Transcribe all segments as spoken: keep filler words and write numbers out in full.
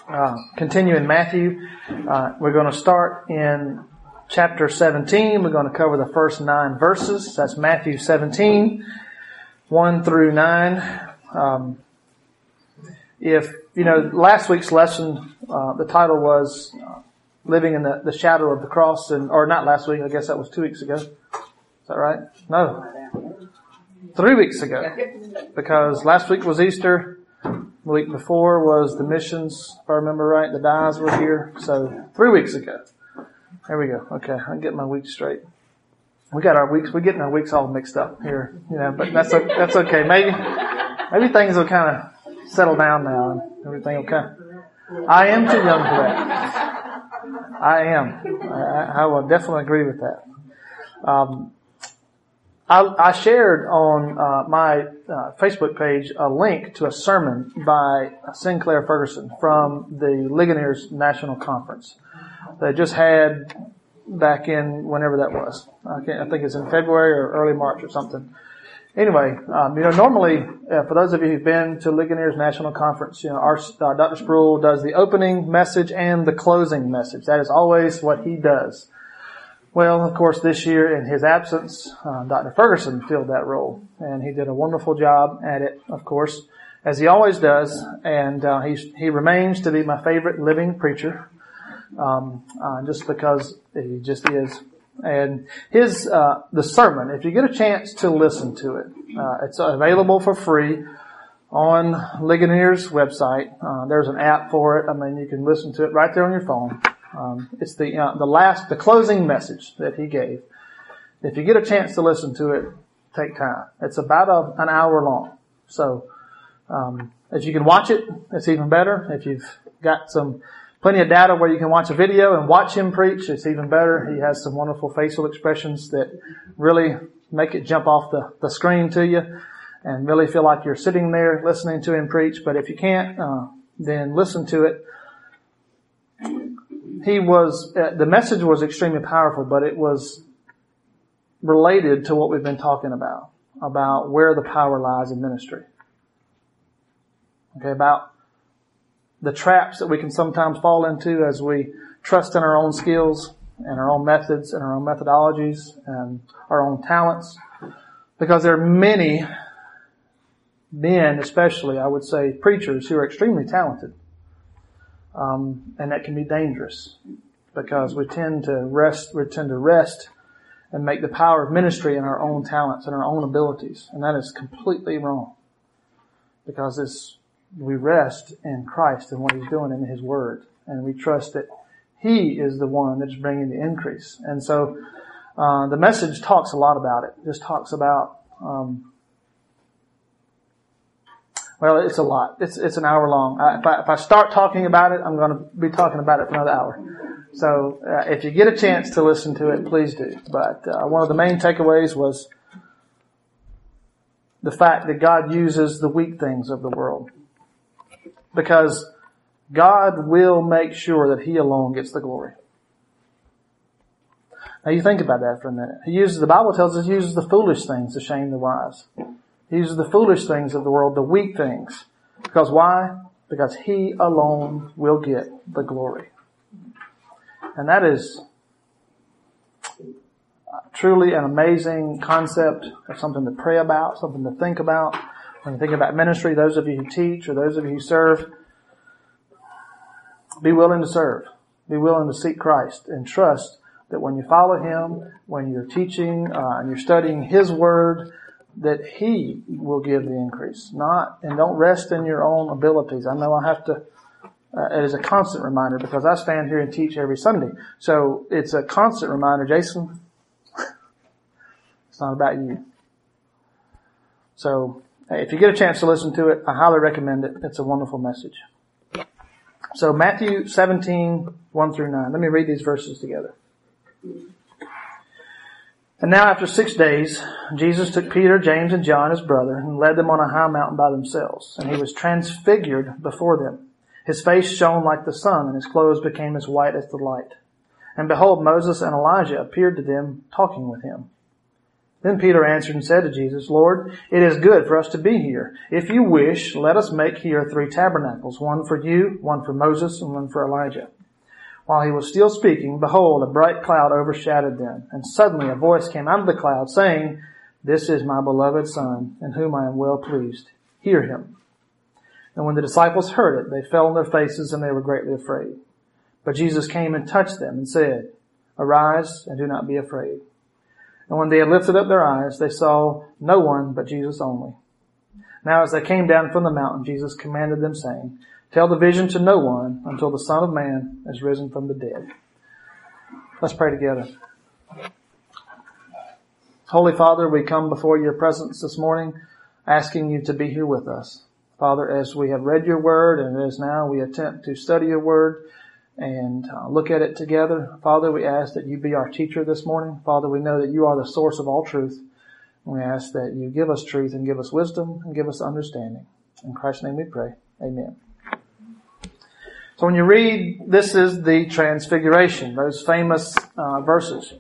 uh, continue in Matthew. Uh, we're going to start in chapter seventeen. We're going to cover the first nine verses. That's Matthew seventeen, one through nine. Um, if, you know, last week's lesson, uh, the title was uh, Living in the, the Shadow of the Cross, and or not last week, I guess that was two weeks ago. Is that right? No. Three weeks ago. Because last week was Easter. The week before was the missions, if I remember right. The Dyes were here. So, three weeks ago. There we go. Okay, I get my weeks straight. We got our weeks, we're getting our weeks all mixed up here, you know, but that's, that's okay. Maybe, maybe things will kind of settle down now and everything will kind of, I am too young for that. I am. I, I will definitely agree with that. Um, I, I shared on uh, my uh, Facebook page a link to a sermon by Sinclair Ferguson from the Ligoniers National Conference. They just had back in whenever that was. I, can't, I think it's in February or early March or something. Anyway, um, you know, normally, uh, for those of you who've been to Ligoniers National Conference, you know, our, uh, Doctor Sproul does the opening message and the closing message. That is always what he does. Well, of course, this year in his absence, uh, Doctor Ferguson filled that role, and he did a wonderful job at it, of course, as he always does, and uh, he he remains to be my favorite living preacher. Um, uh, just because he just is. And his, uh, the sermon, if you get a chance to listen to it, uh, it's available for free on Ligonier's website. Uh, there's an app for it. I mean, you can listen to it right there on your phone. Um, it's the, uh, the last, the closing message that he gave. If you get a chance to listen to it, take time. It's about a, an hour long. So, um, if you can watch it, it's even better. If you've got some, plenty of data where you can watch a video and watch him preach, it's even better. He has some wonderful facial expressions that really make it jump off the, the screen to you and really feel like you're sitting there listening to him preach. But if you can't, uh, then listen to it. He was, uh, the message was extremely powerful, but it was related to what we've been talking about, about where the power lies in ministry. Okay, about the traps that we can sometimes fall into as we trust in our own skills and our own methods and our own methodologies and our own talents. Because there are many men, especially, I would say, preachers who are extremely talented. Um, and that can be dangerous because we tend to rest, we tend to rest and make the power of ministry in our own talents and our own abilities. And that is completely wrong because it's we rest in Christ and what He's doing in His Word. And we trust that He is the one that's bringing the increase. And so, uh, the message talks a lot about it. It just talks about, um, well, it's a lot. It's, it's an hour long. I, if I, if I start talking about it, I'm going to be talking about it for another hour. So, uh, if you get a chance to listen to it, please do. But, uh, one of the main takeaways was the fact that God uses the weak things of the world. Because God will make sure that He alone gets the glory. Now you think about that for a minute. He uses, the Bible tells us He uses the foolish things to shame the wise. He uses the foolish things of the world, the weak things. Because why? Because He alone will get the glory. And that is truly an amazing concept of something to pray about, something to think about. When you think about ministry, those of you who teach or those of you who serve, be willing to serve. Be willing to seek Christ and trust that when you follow Him, when you're teaching uh, and you're studying His Word, that He will give the increase. Not, and don't rest in your own abilities. I know I have to, uh, it is a constant reminder because I stand here and teach every Sunday. So it's a constant reminder, Jason, it's not about you. So, if you get a chance to listen to it, I highly recommend it. It's a wonderful message. So Matthew seventeen, one through nine. Let me read these verses together. And now after six days, Jesus took Peter, James, and John, his brother, and led them on a high mountain by themselves. And He was transfigured before them. His face shone like the sun, and His clothes became as white as the light. And behold, Moses and Elijah appeared to them, talking with Him. Then Peter answered and said to Jesus, Lord, it is good for us to be here. If you wish, let us make here three tabernacles, one for you, one for Moses, and one for Elijah. While he was still speaking, behold, a bright cloud overshadowed them. And suddenly a voice came out of the cloud, saying, This is my beloved Son, in whom I am well pleased. Hear him. And when the disciples heard it, they fell on their faces, and they were greatly afraid. But Jesus came and touched them, and said, Arise, and do not be afraid. And when they had lifted up their eyes, they saw no one but Jesus only. Now as they came down from the mountain, Jesus commanded them, saying, Tell the vision to no one until the Son of Man is risen from the dead. Let's pray together. Holy Father, we come before your presence this morning, asking you to be here with us. Father, as we have read your word and as now we attempt to study your word and uh, look at it together, Father, we ask that you be our teacher this morning. Father, we know that you are the source of all truth. We ask that you give us truth and give us wisdom and give us understanding. In Christ's name we pray. Amen. So when you read, this is the Transfiguration, those famous uh, verses.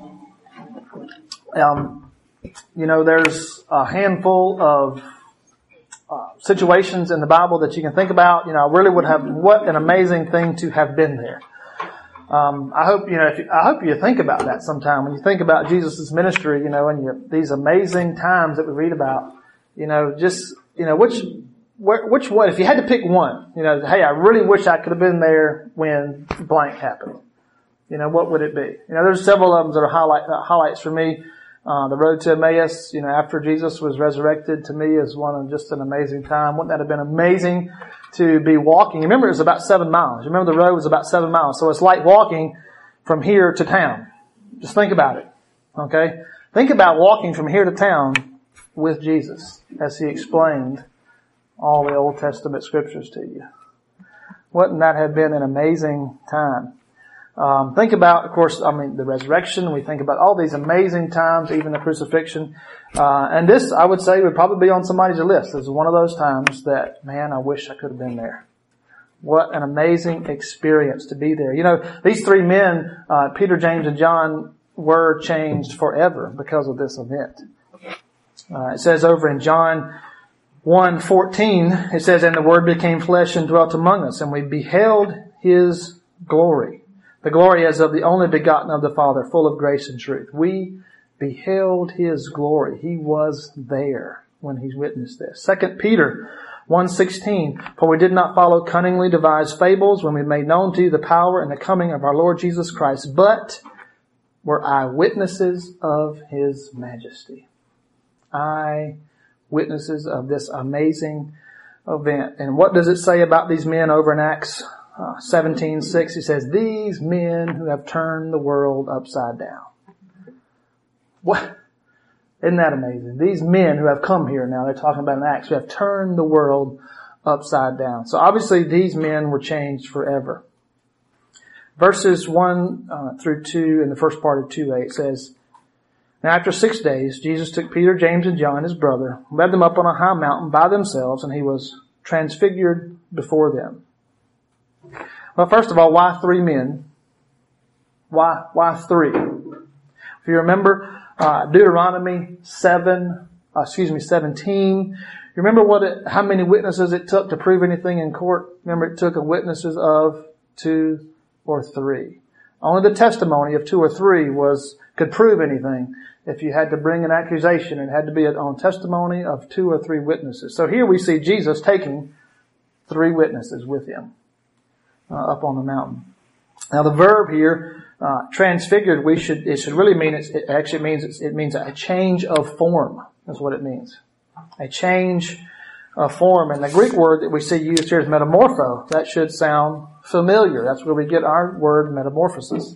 Um, you know, there's a handful of uh, situations in the Bible that you can think about. You know, I really would have, what an amazing thing to have been there. Um, I hope, you know, if you, I hope you think about that sometime. When you think about Jesus' ministry, you know, and you, these amazing times that we read about, you know, just, you know, which, which one, if you had to pick one, you know, hey, I really wish I could have been there when blank happened. You know, what would it be? You know, there's several of them that are highlight, uh, highlights for me. Uh, the road to Emmaus, you know, after Jesus was resurrected, to me is one of just an amazing time. Wouldn't that have been amazing to be walking? Remember, it was about seven miles. Remember, the road was about seven miles. So it's like walking from here to town. Just think about it. Okay? Think about walking from here to town with Jesus as he explained all the Old Testament scriptures to you. Wouldn't that have been an amazing time? Um, think about, of course, I mean, the resurrection. We think about all these amazing times, even the crucifixion. Uh, and this, I would say, would probably be on somebody's list. This is one of those times that, man, I wish I could have been there. What an amazing experience to be there. You know, these three men, uh, Peter, James, and John, were changed forever because of this event. Uh, it says over in John one fourteen, it says, And the Word became flesh and dwelt among us, and we beheld His glory. The glory as of the only begotten of the Father, full of grace and truth. We beheld His glory. He was there when He witnessed this. Second Peter one sixteen, For we did not follow cunningly devised fables when we made known to you the power and the coming of our Lord Jesus Christ, but were eyewitnesses of His majesty. Eyewitnesses of this amazing event. And what does it say about these men over in Acts Uh, seventeen six, he says, These men who have turned the world upside down. What? Isn't that amazing? These men who have come here now, they're talking about in Acts, who have turned the world upside down. So obviously these men were changed forever. Verses one uh, through two in the first part of two eight says, Now after six days, Jesus took Peter, James, and John, his brother, led them up on a high mountain by themselves, and he was transfigured before them. Well, first of all, why three men? Why, why three? If you remember, uh, Deuteronomy seven, uh, excuse me, seventeen. You remember what it, how many witnesses it took to prove anything in court? Remember, it took a witnesses of two or three. Only the testimony of two or three was, could prove anything. If you had to bring an accusation, it had to be on testimony of two or three witnesses. So here we see Jesus taking three witnesses with him. Uh, up on the mountain. Now the verb here, uh, transfigured, we should, it should really mean, it's, it actually means, it's, it means a change of form. That's what it means. A change of form. And the Greek word that we see used here is metamorpho. That should sound familiar. That's where we get our word metamorphosis.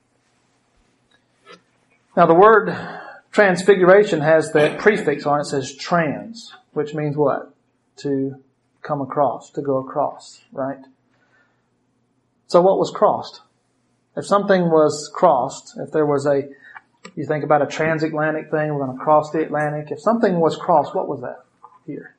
Now the word transfiguration has that prefix on it. It says trans, which means what? To come across, to go across, right? So what was crossed? If something was crossed, if there was a, you think about a transatlantic thing, we're going to cross the Atlantic. If something was crossed, what was that here?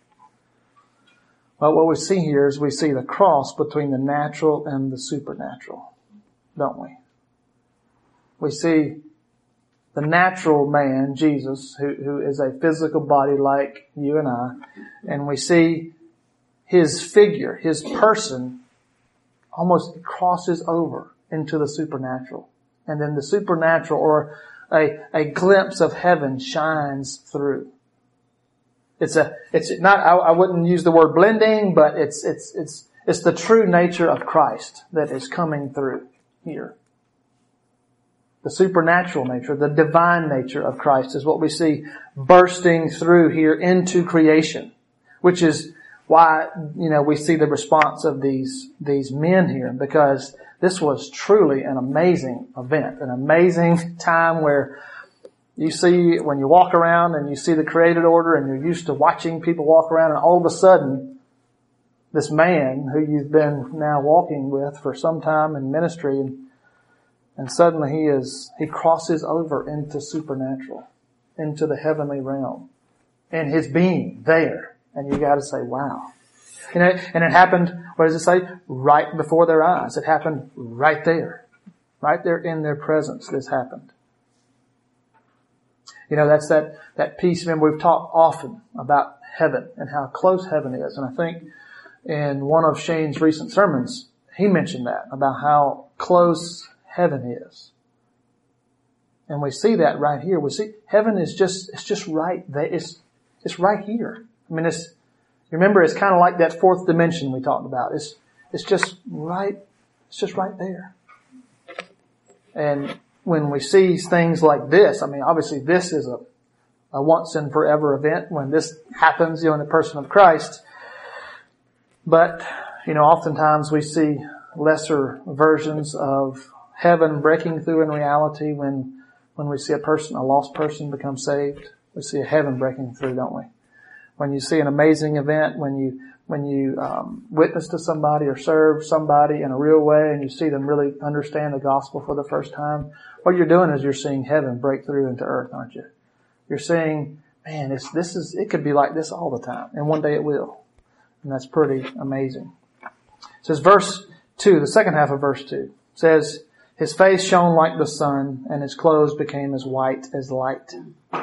Well, what we see here is we see the cross between the natural and the supernatural, don't we? We see the natural man, Jesus, who, who is a physical body like you and I, and we see his figure, his person, almost crosses over into the supernatural. And then the supernatural, or a, a glimpse of heaven, shines through. It's a, it's not, I, I wouldn't use the word blending, but it's, it's, it's, it's the true nature of Christ that is coming through here. The supernatural nature, the divine nature of Christ is what we see bursting through here into creation, which is why, you know, we see the response of these, these men here, because this was truly an amazing event, an amazing time where you see, when you walk around and you see the created order and you're used to watching people walk around, and all of a sudden, this man who you've been now walking with for some time in ministry, and, and suddenly he is, he crosses over into supernatural, into the heavenly realm, and his being there. And you gotta say, wow. You know, and it happened, what does it say? Right before their eyes. It happened right there. Right there in their presence, this happened. You know, that's that, that piece, remember, we've talked often about heaven and how close heaven is. And I think in one of Shane's recent sermons, he mentioned that, about how close heaven is. And we see that right here. We see heaven is just, it's just right there. It's, it's right here. I mean, it's, remember, it's kind of like that fourth dimension we talked about. It's, it's just right, it's just right there. And when we see things like this, I mean, obviously this is a, a once and forever event when this happens, you know, in the person of Christ. But, you know, oftentimes we see lesser versions of heaven breaking through in reality when, when we see a person, a lost person become saved. We see a heaven breaking through, don't we? When you see an amazing event, when you when you um, witness to somebody or serve somebody in a real way, and you see them really understand the gospel for the first time, what you're doing is you're seeing heaven break through into earth, aren't you? You're saying, man, it's, this is it could be like this all the time, and one day it will, and that's pretty amazing. It says verse two, the second half of verse two says, "His face shone like the sun, and his clothes became as white as light."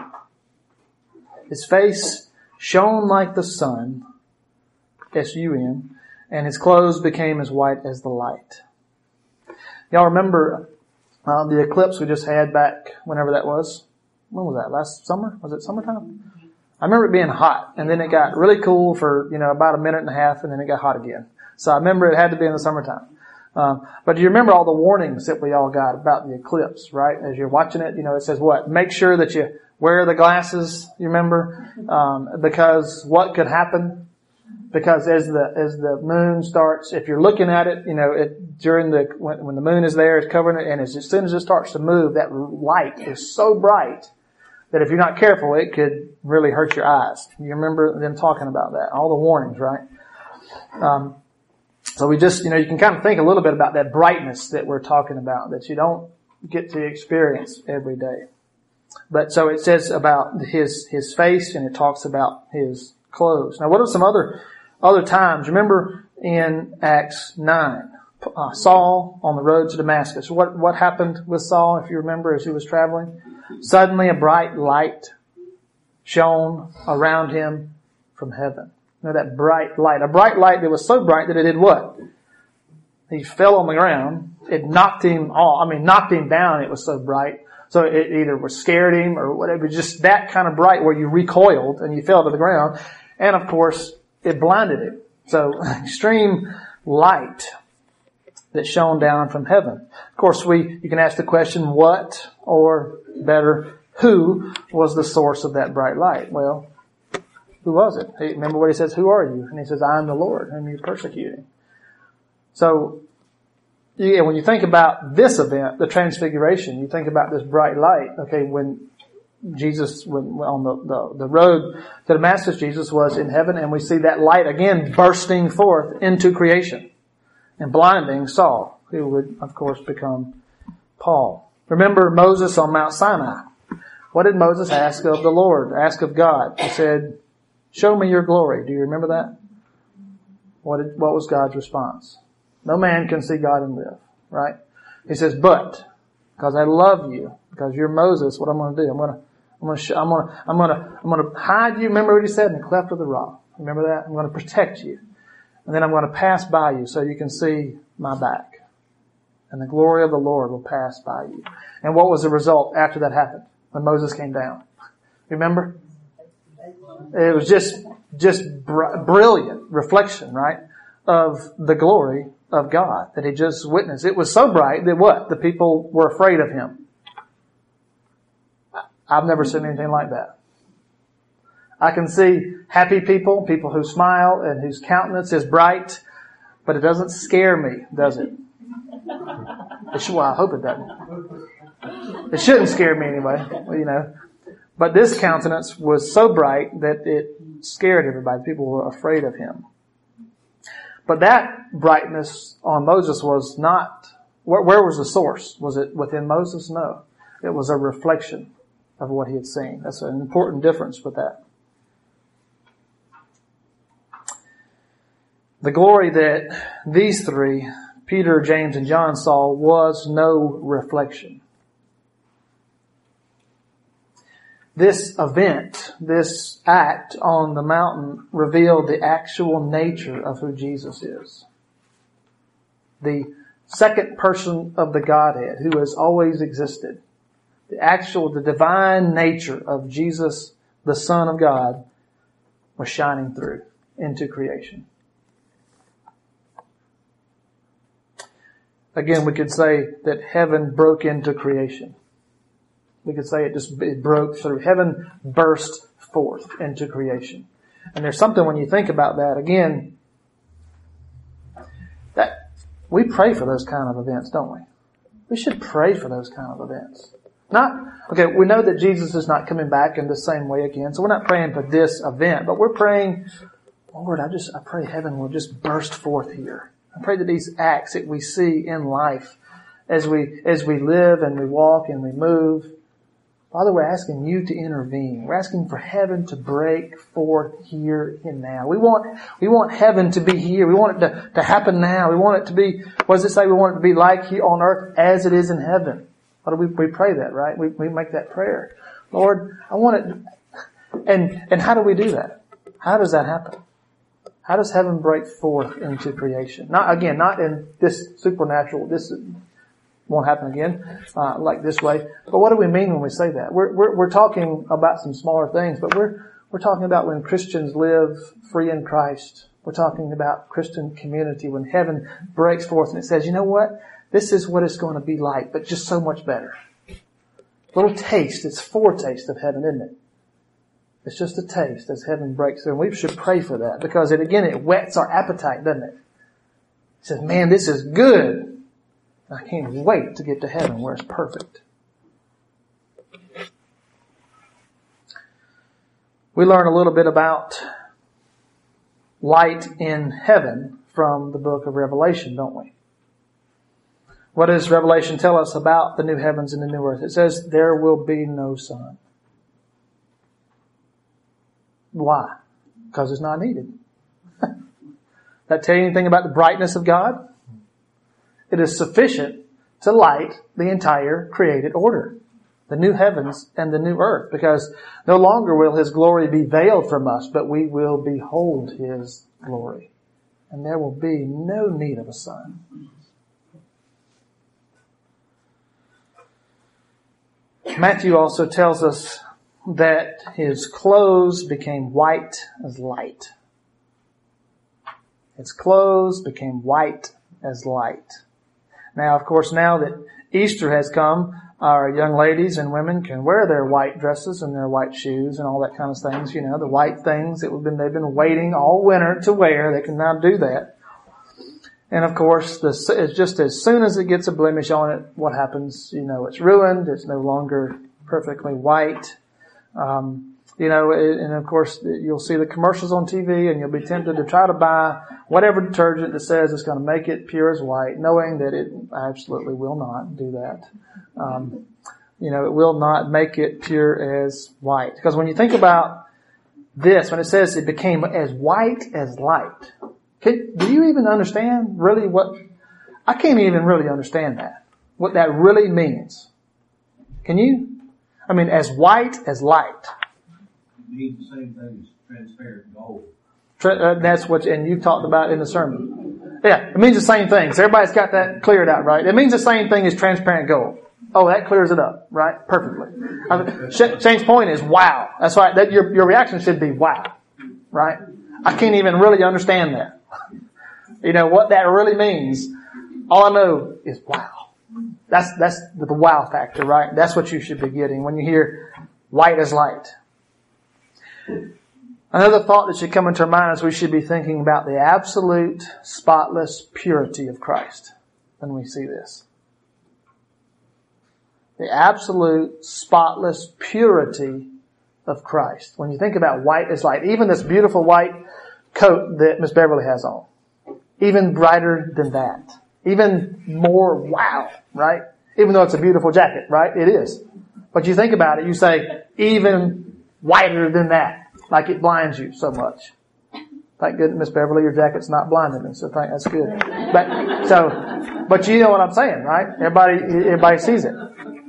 His face shone like the sun, S U N, and his clothes became as white as the light. Y'all remember uh, the eclipse we just had back whenever that was? When was that? Last summer? Was it summertime? I remember it being hot, and then it got really cool for, you know, about a minute and a half, and then it got hot again. So I remember it had to be in the summertime. Um, but do you remember all the warnings that we all got about the eclipse, right? As you're watching it, you know, it says what? Make sure that you wear the glasses, you remember? Um, because what could happen? Because as the, as the moon starts, if you're looking at it, you know, it, during the, when, when the moon is there, it's covering it, and as, as soon as it starts to move, that light is so bright that if you're not careful, it could really hurt your eyes. You remember them talking about that, all the warnings, right? Um, so we just, you know, you can kind of think a little bit about that brightness that we're talking about, that you don't get to experience every day. But so it says about his, his face, and it talks about his clothes. Now, what are some other, other times? Remember in Acts nine, uh, Saul on the road to Damascus. What, what happened with Saul, if you remember, as he was traveling? Suddenly a bright light shone around him from heaven. You know, that bright light. A bright light that was so bright that it did what? He fell on the ground. It knocked him off. I mean, knocked him down. It was so bright. So it either was scared him or whatever, just that kind of bright where you recoiled and you fell to the ground. And of course, it blinded him. So extreme light that shone down from heaven. Of course, we, you can ask the question, what, or better, who was the source of that bright light? Well, who was it? Hey, remember what he says, who are you? And he says, I am the Lord whom you're persecuting. So, yeah, when you think about this event, the transfiguration, you think about this bright light. Okay, when Jesus, when on the, the, the road to Damascus, Jesus was in heaven, and we see that light again bursting forth into creation and blinding Saul, who would, of course, become Paul. Remember Moses on Mount Sinai. What did Moses ask of the Lord, ask of God? He said, show me your glory. Do you remember that? What did, what was God's response? No man can see God and live, right? He says, but because I love you, because you're Moses, what I'm going to do? I'm going to, I'm going to, I'm going to, I'm going to, I'm going to hide you. Remember what he said? In the cleft of the rock. Remember that? I'm going to protect you. And then I'm going to pass by you so you can see my back. And the glory of the Lord will pass by you. And what was the result after that happened? When Moses came down? Remember? It was just, just br- brilliant reflection, right? Of the glory of God that he just witnessed. It was so bright that what? The people were afraid of him. I've never seen anything like that. I can see happy people, people who smile and whose countenance is bright, but it doesn't scare me, does it? It should, well, I hope it doesn't. It shouldn't scare me anyway, you know. But this countenance was so bright that it scared everybody. People were afraid of him. But that brightness on Moses was not, where, where was the source? Was it within Moses? No. It was a reflection of what he had seen. That's an important difference with that. The glory that these three, Peter, James, and John, saw was no reflection. This event, this act on the mountain revealed the actual nature of who Jesus is. The second person of the Godhead who has always existed. The actual, the divine nature of Jesus, the Son of God, was shining through into creation. Again, we could say that heaven broke into creation. We could say it just it broke through. Heaven burst forth into creation. And there's something when you think about that, again, that we pray for those kind of events, don't we? We should pray for those kind of events. Not, okay, we know that Jesus is not coming back in the same way again, so we're not praying for this event, but we're praying, Lord, I just, I pray heaven will just burst forth here. I pray that these acts that we see in life as we, as we live and we walk and we move, Father, we're asking you to intervene. We're asking for heaven to break forth here and now. We want, we want heaven to be here. We want it to, to happen now. We want it to be, what does it say? We want it to be like here on earth as it is in heaven. What do we, we pray that, right? We, we make that prayer. Lord, I want it, and, and how do we do that? How does that happen? How does heaven break forth into creation? Not, again, not in this supernatural, this won't happen again, uh, like this way. But what do we mean when we say that? We're, we're, we're talking about some smaller things, but we're, we're talking about when Christians live free in Christ. We're talking about Christian community when heaven breaks forth and it says, you know what? This is what it's going to be like, but just so much better. Little taste, it's foretaste of heaven, isn't it? It's just a taste as heaven breaks through. And we should pray for that because it, again, it whets our appetite, doesn't it? It says, man, this is good. I can't wait to get to heaven where it's perfect. We learn a little bit about light in heaven from the book of Revelation, don't we? What does Revelation tell us about the new heavens and the new earth? It says there will be no sun. Why? Because it's not needed. That tell you anything about the brightness of God? It is sufficient to light the entire created order, the new heavens and the new earth, because no longer will His glory be veiled from us, but we will behold His glory. And there will be no need of a sun. Matthew also tells us that His clothes became white as light. His clothes became white as light. Now, of course, now that Easter has come, our young ladies and women can wear their white dresses and their white shoes and all that kind of things, you know, the white things that we've been, they've been waiting all winter to wear. They can now do that. And of course, the, it's just as soon as it gets a blemish on it, what happens? You know, it's ruined. It's no longer perfectly white. Um, you know, and of course, you'll see the commercials on T V and you'll be tempted to try to buy whatever detergent that says it's going to make it pure as white, knowing that it absolutely will not do that. Um, you know, it will not make it pure as white. Because when you think about this, when it says it became as white as light, can, do you even understand really what, I can't even really understand that. what that really means? Can you? I mean, as white as light. It means the same thing as transparent gold. Uh, that's what, and you talked about in the sermon. Yeah, it means the same thing. So everybody's got that cleared out, right? It means the same thing as transparent gold. Oh, that clears it up, right? Perfectly. I mean, Shane's point is wow. That's right. That your your reaction should be wow, right? I can't even really understand that. You know what that really means? All I know is wow. That's that's the, the wow factor, right? That's what you should be getting when you hear white as light. Another thought that should come into our mind is we should be thinking about the absolute, spotless purity of Christ when we see this. The absolute, spotless purity of Christ. When you think about white as light, even this beautiful white coat that Miss Beverly has on, even brighter than that. Even more wow, right? Even though it's a beautiful jacket, right? It is. But you think about it, you say, even whiter than that. Like it blinds you so much. Thank goodness, Miss Beverly, your jacket's not blinding me, so thank, that's good. But, so, but you know what I'm saying, right? Everybody, everybody sees it.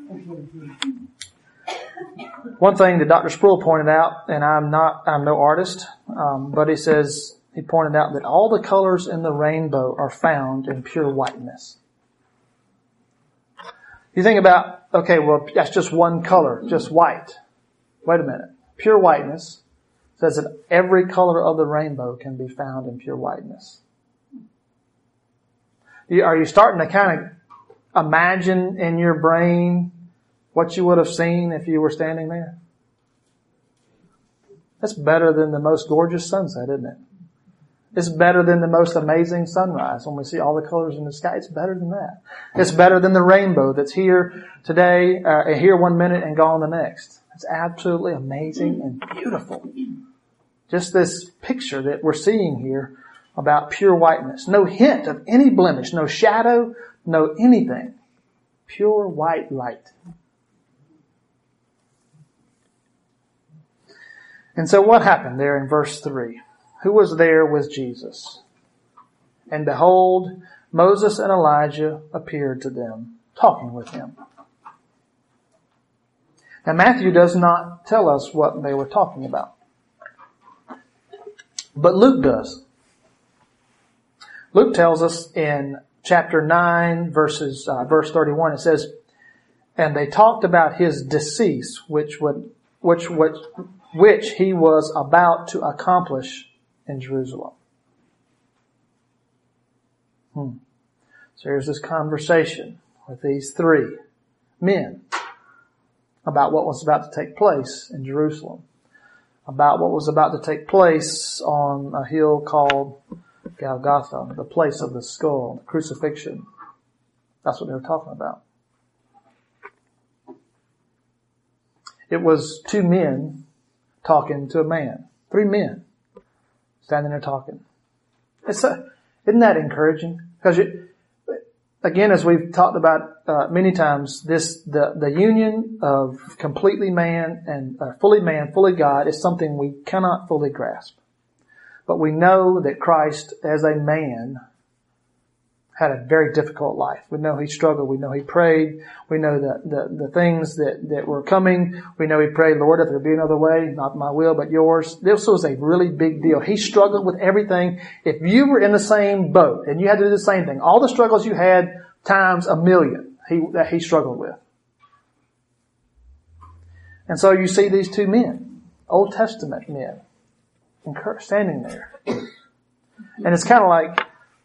One thing that Doctor Sproul pointed out, and I'm not, I'm no artist, um, but he says, he pointed out that all the colors in the rainbow are found in pure whiteness. You think about, okay, well, that's just one color, just white. Wait a minute. Pure whiteness says that every color of the rainbow can be found in pure whiteness. Are you starting to kind of imagine in your brain what you would have seen if you were standing there? That's better than the most gorgeous sunset, isn't it? It's better than the most amazing sunrise when we see all the colors in the sky. It's better than that. It's better than the rainbow that's here today, uh, here one minute and gone the next. It's absolutely amazing and beautiful. Just this picture that we're seeing here about pure whiteness. No hint of any blemish, no shadow, no anything. Pure white light. And so what happened there in verse three? Who was there with Jesus? And behold, Moses and Elijah appeared to them, talking with him. Now Matthew does not tell us what they were talking about. But Luke does. Luke tells us in chapter nine, verses uh, verse thirty-one, it says, and they talked about his decease, which would, which which which he was about to accomplish in Jerusalem. Hmm. So here's this conversation with these three men about what was about to take place in Jerusalem, about what was about to take place on a hill called Golgotha, the place of the skull, the crucifixion. That's what they were talking about. It was two men talking to a man. Three men standing there talking. It's a, isn't that encouraging? Because you, again, as we've talked about uh, many times, this the the union of completely man and uh, fully man, fully God is something we cannot fully grasp. But we know that Christ, as a man, had a very difficult life. We know he struggled. We know he prayed. We know the, the, the things that, that were coming. We know he prayed, Lord, if there be another way, not my will, but yours. This was a really big deal. He struggled with everything. If you were in the same boat and you had to do the same thing, all the struggles you had times a million, he, that he struggled with. And so you see these two men, Old Testament men, standing there. And it's kind of like,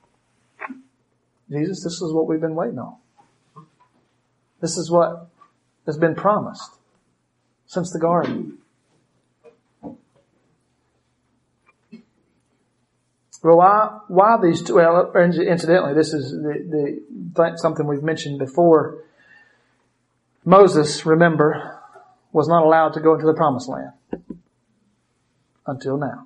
Jesus, this is what we've been waiting on. This is what has been promised since the garden. Well, why, why these two? Well, incidentally, this is the, the something we've mentioned before. Moses, remember, was not allowed to go into the promised land until now.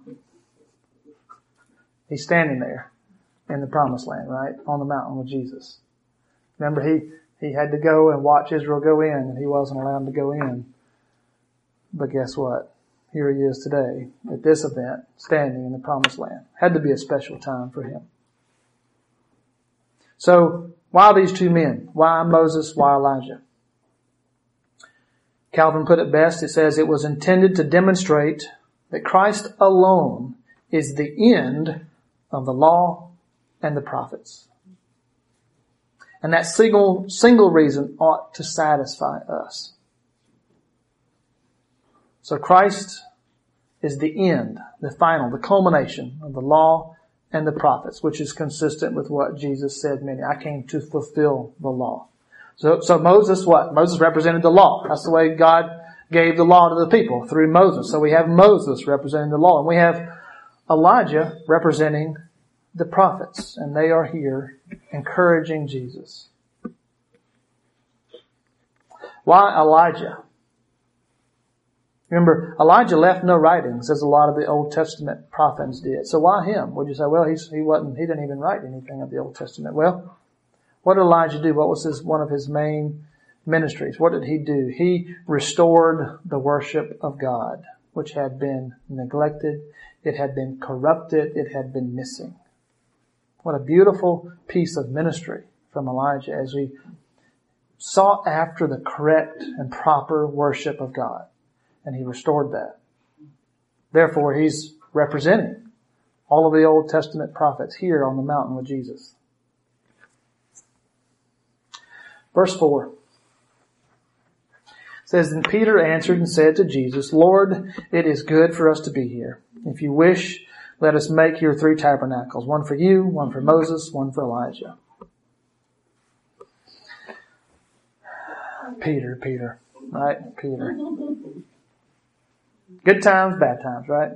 He's standing there in the promised land, right? On the mountain with Jesus. Remember, he, he had to go and watch Israel go in, and he wasn't allowed to go in. But guess what? Here he is today at this event, standing in the promised land. Had to be a special time for him. So, Why these two men? Why Moses? Why Elijah? Calvin put it best. It says it was intended to demonstrate that Christ alone is the end of the law and the prophets. And that single, single reason ought to satisfy us. So Christ is the end, the final, the culmination of the law and the prophets, which is consistent with what Jesus said many. I came to fulfill the law. So, so Moses, what? Moses represented the law. That's the way God gave the law to the people, through Moses. So we have Moses representing the law, and we have Elijah representing the prophets, and they are here encouraging Jesus. Why Elijah? Remember, Elijah left no writings, as a lot of the Old Testament prophets did. So why him? Would you say, well, he's, he wasn't, he didn't even write anything of the Old Testament? Well, what did Elijah do? What was his, one of his main ministries? What did he do? He restored the worship of God, which had been neglected. It had been corrupted. It had been missing. What a beautiful piece of ministry from Elijah as we sought after the correct and proper worship of God. And he restored that. Therefore, he's representing all of the Old Testament prophets here on the mountain with Jesus. Verse four says, Then Peter answered and said to Jesus, Lord, it is good for us to be here. If you wish, let us make here three tabernacles, one for you, one for Moses, one for Elijah. Peter, Peter, right? Peter. Good times, bad times, right?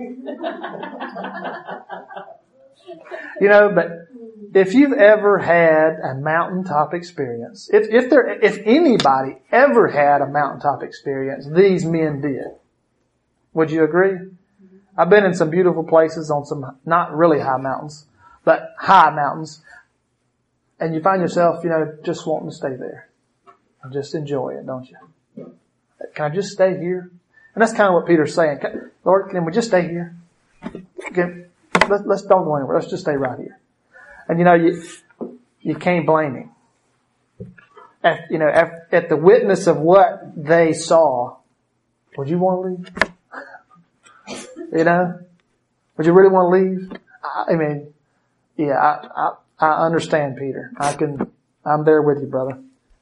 You know, but if you've ever had a mountaintop experience, if, if there, if anybody ever had a mountaintop experience, these men did. Would you agree? I've been in some beautiful places on some not really high mountains, but high mountains. And you find yourself, you know, just wanting to stay there. And just enjoy it, don't you? Can I just stay here? And that's kind of what Peter's saying. Lord, can we just stay here? Can, let, let's don't go anywhere. Let's just stay right here. And you know, you, you can't blame him. At, you know, at, at the witness of what they saw, would you want to leave? You know? Would you really want to leave? I, I mean, yeah, I, I, I understand, Peter. I can, I'm there with you, brother.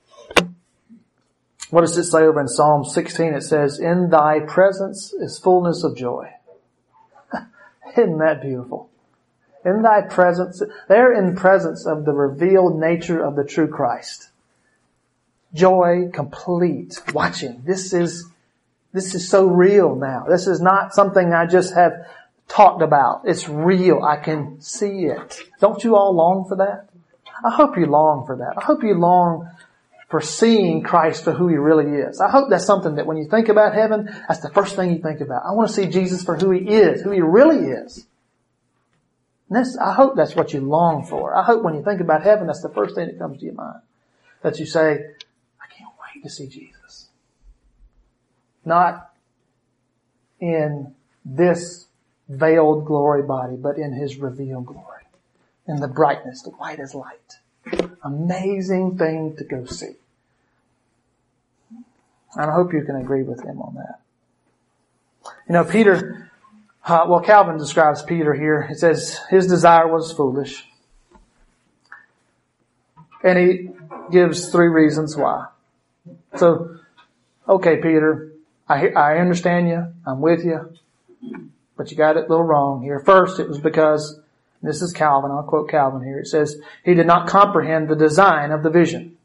What does it say over in Psalm sixteen? It says, In thy presence is fullness of joy. Isn't that beautiful? In thy presence, they're in presence of the revealed nature of the true Christ. Joy complete. Watching. This is, this is so real now. This is not something I just have talked about. It's real. I can see it. Don't you all long for that? I hope you long for that. I hope you long for seeing Christ for who He really is. I hope that's something that when you think about heaven, that's the first thing you think about. I want to see Jesus for who He is, who He really is. And that's, I hope that's what you long for. I hope when you think about heaven, that's the first thing that comes to your mind. That you say, I can't wait to see Jesus. Not in this veiled glory body, but in His revealed glory. In the brightness, the white as light. Amazing thing to go see. And I hope you can agree with him on that. You know, Peter, uh, well, Calvin describes Peter here. It says his desire was foolish. And he gives three reasons why. So, okay, Peter, I, I understand you. I'm with you. But you got it a little wrong here. First, it was because, this is Calvin, I'll quote Calvin here. It says, he did not comprehend the design of the vision.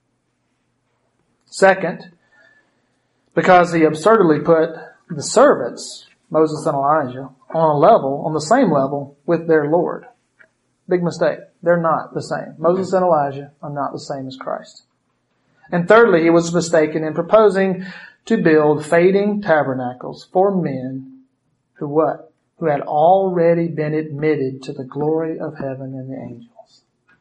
Second, because he absurdly put the servants, Moses and Elijah, on a level, on the same level with their Lord. Big mistake. They're not the same. Moses and Elijah are not the same as Christ. And thirdly, he was mistaken in proposing to build fading tabernacles for men who what? Who had already been admitted to the glory of heaven and the angels.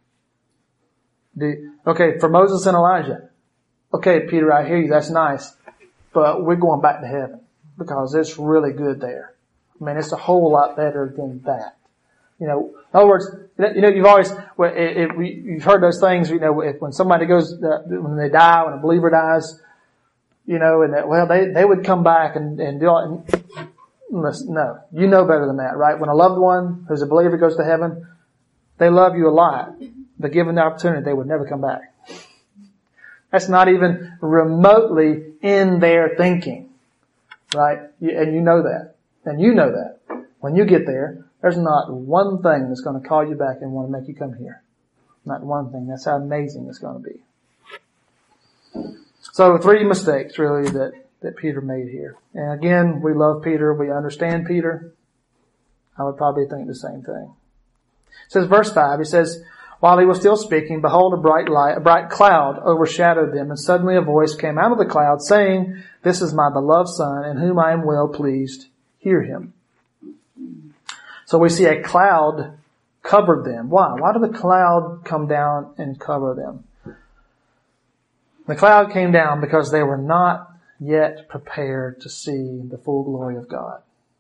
The, okay, for Moses and Elijah. Okay, Peter, I hear you. That's nice. But we're going back to heaven because it's really good there. I mean, it's a whole lot better than that. You know, in other words, you know, you've always, if you've heard those things, you know, if when somebody goes, when they die, when a believer dies, you know, and that, well, they, they would come back and, and do all, and listen, no, you know better than that, right? When a loved one who's a believer goes to heaven, they love you a lot, but given the opportunity, they would never come back. That's not even remotely in their thinking, right? And you know that. And you know that. When you get there, there's not one thing that's going to call you back and want to make you come here. Not one thing. That's how amazing it's going to be. So three mistakes really that, that Peter made here. And again, we love Peter. We understand Peter. I would probably think the same thing. It says verse five, he says, while he was still speaking, behold, a bright light, a bright cloud overshadowed them, and suddenly a voice came out of the cloud saying, this is my beloved Son, in whom I am well pleased. Hear him. So we see a cloud covered them. Why? Why did the cloud come down and cover them? The cloud came down because they were not yet prepared to see the full glory of God.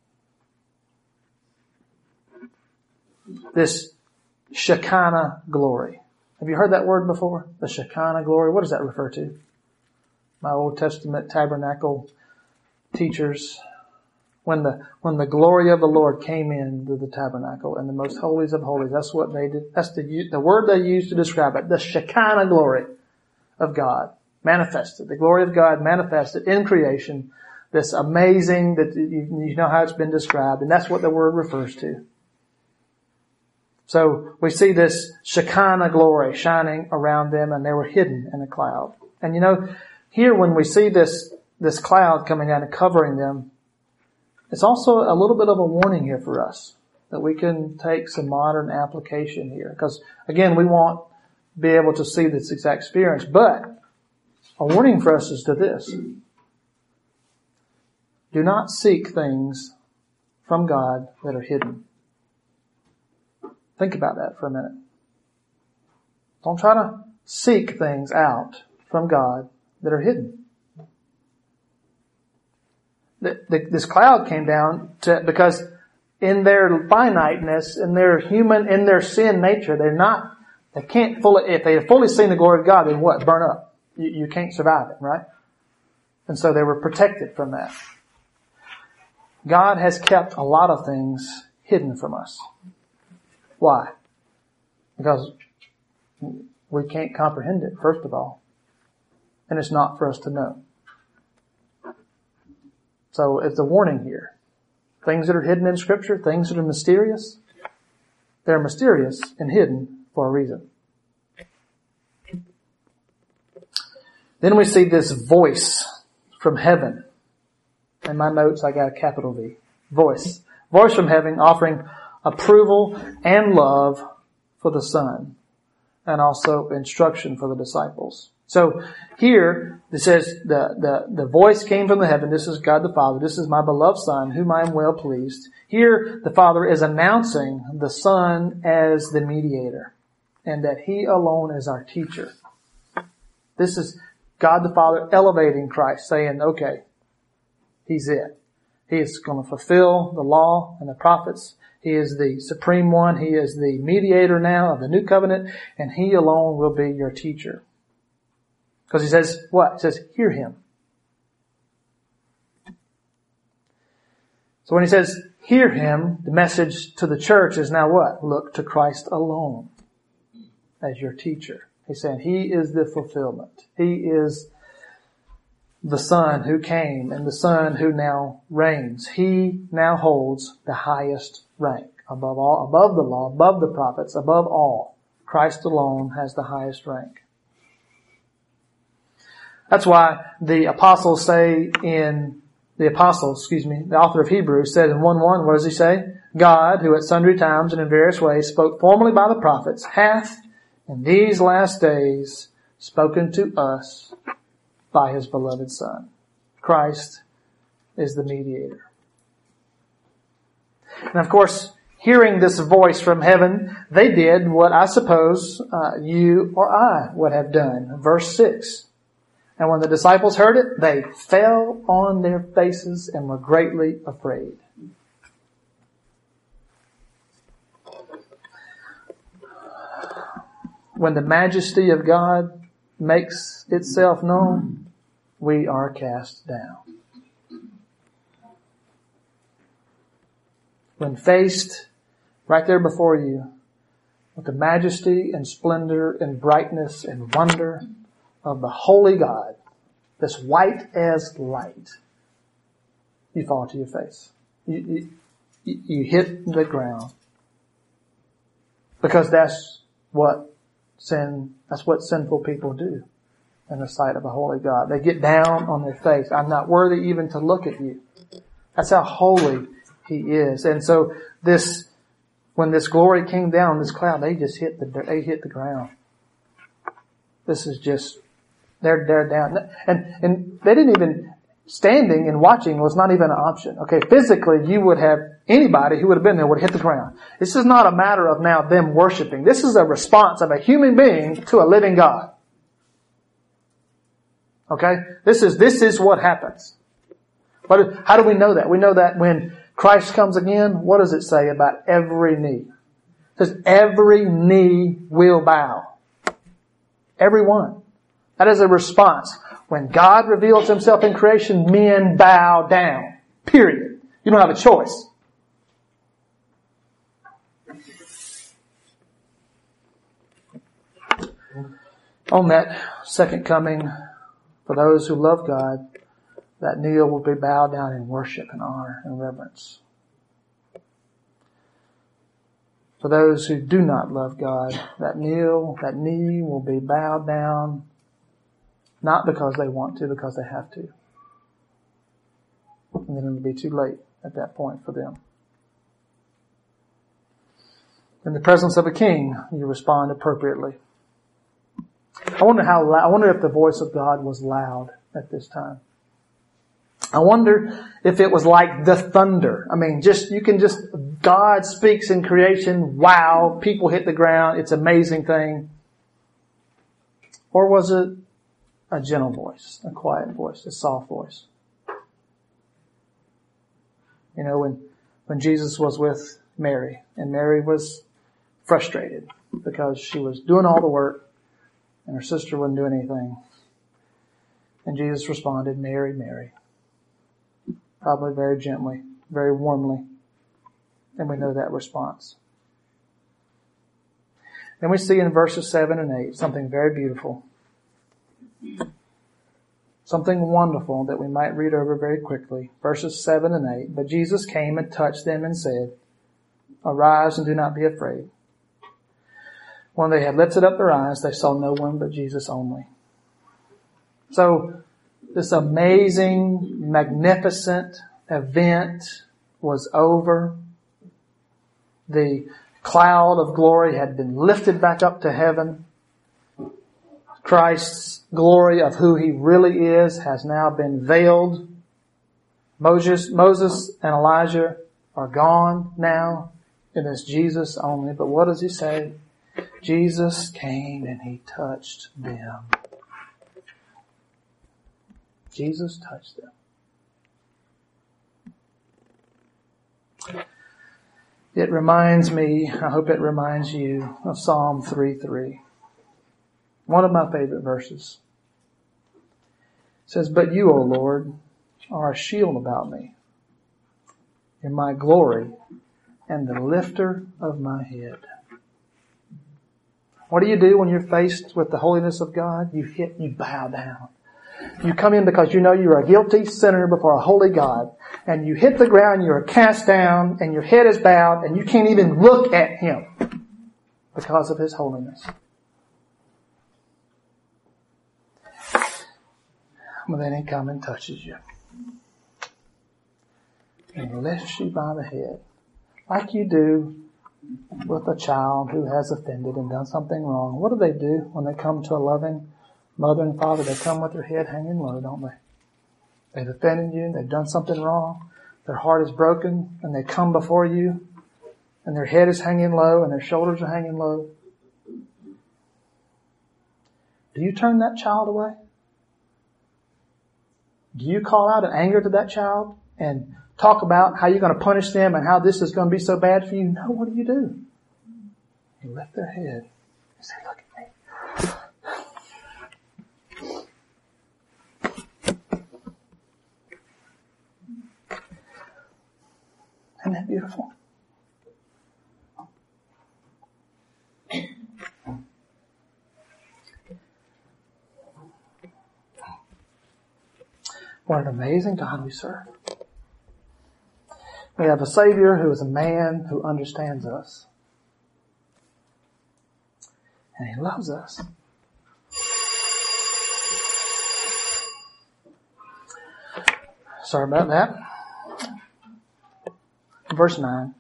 This Shekinah glory. Have you heard that word before? The Shekinah glory. What does that refer to? My Old Testament tabernacle teachers. When the, when the glory of the Lord came into the tabernacle and the most holies of holies, that's what they did. That's the, the word they used to describe it. The Shekinah glory of God manifested. The glory of God manifested in creation. This amazing, that you, you know how it's been described, and that's what the word refers to. So we see this Shekinah glory shining around them, and they were hidden in a cloud. And you know, here when we see this, this cloud coming down and covering them, it's also a little bit of a warning here for us that we can take some modern application here. Because again, we won't be able to see this exact experience, but a warning for us is to this. Do not seek things from God that are hidden. Think about that for a minute. Don't try to seek things out from God that are hidden. The, the, this cloud came down to, because in their finiteness, in their human, in their sin nature, they're not, they can't fully, if they had fully seen the glory of God, then what? Burn up. You, you can't survive it, right? And so they were protected from that. God has kept a lot of things hidden from us. Why? Because we can't comprehend it, first of all. And it's not for us to know. So it's a warning here. Things that are hidden in Scripture, things that are mysterious, they're mysterious and hidden for a reason. Then we see this voice from heaven. In my notes, I got a capital V. Voice. Voice from heaven offering approval and love for the Son, and also instruction for the disciples. So here it says the, the, the voice came from the heaven. This is God the Father. This is my beloved Son, whom I am well pleased. Here the Father is announcing the Son as the mediator, and that He alone is our teacher. This is God the Father elevating Christ, saying, okay, He's it. He is going to fulfill the law and the prophets. He is the supreme one. He is the mediator now of the new covenant, and He alone will be your teacher. Because He says, what? He says, hear Him. So when He says, hear Him, the message to the church is now what? Look to Christ alone as your teacher. He's saying He is the fulfillment. He is the Son who came and the Son who now reigns. He now holds the highest rank above all, above the law, above the prophets, above all. Christ alone has the highest rank. That's why the apostles say in, the apostles, excuse me, the author of Hebrews said in one one, what does he say? God, who at sundry times and in various ways spoke formerly by the prophets, hath in these last days spoken to us by His beloved Son. Christ is the mediator. And of course, hearing this voice from heaven, they did what I suppose uh, you or I would have done. Verse six. And when the disciples heard it, they fell on their faces and were greatly afraid. when the majesty of God makes itself known, we are cast down. When faced right there before you with the majesty and splendor and brightness and wonder of the holy God, that's white as light, you fall to your face. You, you, you hit the ground. Because that's what sin, that's what sinful people do in the sight of a holy God. They get down on their face. I'm not worthy even to look at you. That's how holy He is. And so this, when this glory came down, this cloud, they just hit the, they hit the ground. This is just, they're, they're down. And, and they didn't even, standing and watching was not even an option. Okay, physically you would have, anybody who would have been there would have hit the ground. This is not a matter of now them worshiping. This is a response of a human being to a living God. Okay? This is, this is what happens. But how do we know that? We know that when Christ comes again, what does it say about every knee? It says every knee will bow. Every one. That is a response. When God reveals Himself in creation, men bow down. Period. You don't have a choice. On that second coming, for those who love God, that knee will be bowed down in worship and honor and reverence. For those who do not love God, that kneel, that knee will be bowed down, not because they want to, because they have to. And then it will be too late at that point for them. In the presence of a king, you respond appropriately. I wonder how loud, I wonder if the voice of God was loud at this time. I wonder if it was like the thunder. I mean, just, you can just, God speaks in creation. Wow. People hit the ground. It's an amazing thing. Or was it a gentle voice, a quiet voice, a soft voice? You know, when, when Jesus was with Mary, and Mary was frustrated because she was doing all the work and her sister wouldn't do anything. And Jesus responded, Mary, Mary. Probably very gently, very warmly. And we know that response. Then we see in verses seven and eight something very beautiful. Something wonderful that we might read over very quickly. Verses seven and eight. But Jesus came and touched them and said, Arise and do not be afraid. When they had lifted up their eyes, they saw no one but Jesus only. So, this amazing, magnificent event was over. The cloud of glory had been lifted back up to heaven. Christ's glory of who He really is has now been veiled. Moses, Moses and Elijah are gone now. It is Jesus only. But what does He say? Jesus came and He touched them. Jesus touched them. It reminds me, I hope it reminds you, of Psalm three three. One of my favorite verses. It says, But you, O Lord, are a shield about me, in my glory, and the lifter of my head. What do you do when you're faced with the holiness of God? You hit, you bow down. You come in because you know you're a guilty sinner before a holy God. And you hit the ground, you're cast down, and your head is bowed, and you can't even look at Him because of His holiness. Well, then He comes and touches you. And lifts you by the head. Like you do with a child who has offended and done something wrong. What do they do when they come to a loving mother and father? They come with their head hanging low, don't they? They've offended you, they've done something wrong, their heart is broken, and they come before you, and their head is hanging low, and their shoulders are hanging low. Do you turn that child away? Do you call out in anger to that child and talk about how you're going to punish them and how this is going to be so bad for you? No, what do you do? You lift their head and say, Look at me. that beautiful? What an amazing God we serve. We have a Savior who is a man who understands us. And He loves us. Sorry about that. Verse nine.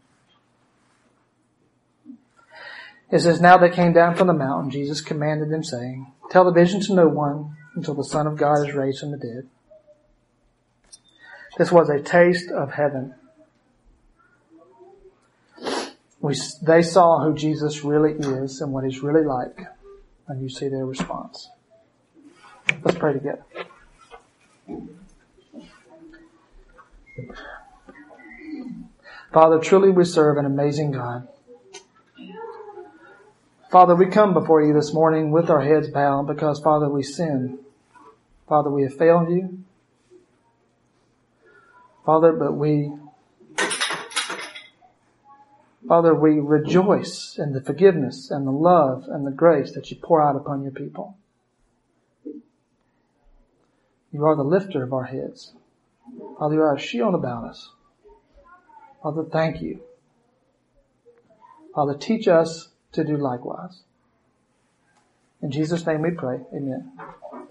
It says, now they came down from the mountain. Jesus commanded them, saying, tell the vision to no one until the Son of God is raised from the dead. This was a taste of heaven. We, they saw who Jesus really is and what He's really like. And you see their response. Let's pray together. Father, truly we serve an amazing God. Father, we come before You this morning with our heads bowed because, Father, we sin. Father, we have failed You. Father, but we, Father, we rejoice in the forgiveness and the love and the grace that You pour out upon Your people. You are the lifter of our heads. Father, You are a shield about us. Father, thank You. Father, teach us to do likewise. In Jesus' name we pray. Amen.